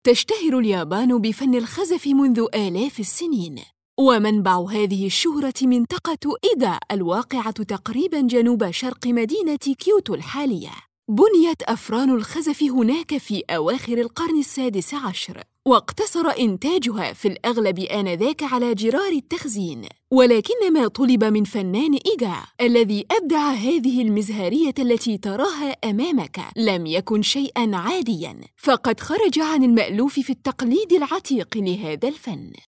تشتهر اليابان بفن الخزف منذ آلاف السنين، ومنبع هذه الشهرة منطقة إيجا الواقعة تقريباً جنوب شرق مدينة كيوتو الحالية. بنيت أفران الخزف هناك في أواخر القرن السادس عشر، واقتصر إنتاجها في الأغلب آنذاك على جرار التخزين، ولكن ما طلب من فنان إيجا الذي أبدع هذه المزهرية التي تراها أمامك لم يكن شيئاً عادياً، فقد خرج عن المألوف في التقليد العتيق لهذا الفن.